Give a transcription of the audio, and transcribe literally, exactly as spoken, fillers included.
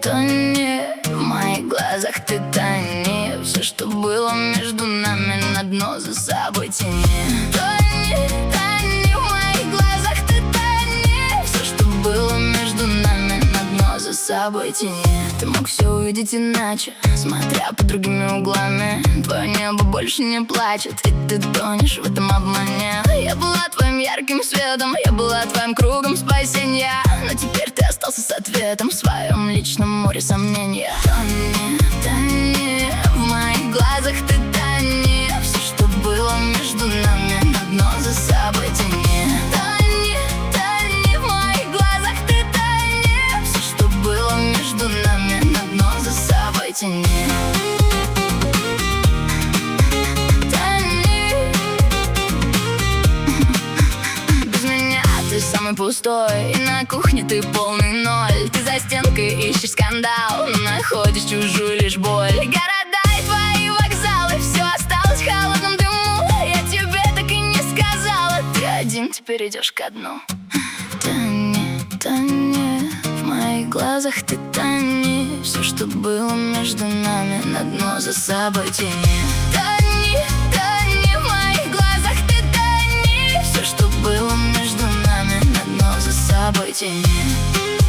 тони, в моих глазах ты тони. Все, что было между нами, на дно за собой тяни. Тони, тони, в моих глазах ты тони. Все, что было между нами, на дно за собой тяни. Ты мог все увидеть иначе, смотря под другими углами. Твое небо больше не плачет, и ты тонешь в этом обмане. Я была твоим ярким светом, я была твоим кругом спасения. Но теперь ты остался с ответом в своем личном море сомнения. Тони, тони, в моих глазах ты тони. Все, что было между нами, на дно за собой тяни. Тони, тони, в моих глазах ты тони. Все, что было между нами, на дно за собой тяни. Ты самый пустой, и на кухне ты полный ноль. Ты за стенкой ищешь скандал, но находишь чужую лишь боль. Города и твои вокзалы, все осталось в холодном дыму. Я тебе так и не сказала, ты один теперь идешь ко дну. Тони, тони, в моих глазах ты тони. Все, что было между нами, на дно за собой тяни. Тони, тони, в моих глазах ты тони. Все, что было между нами, на дно за собой тяни.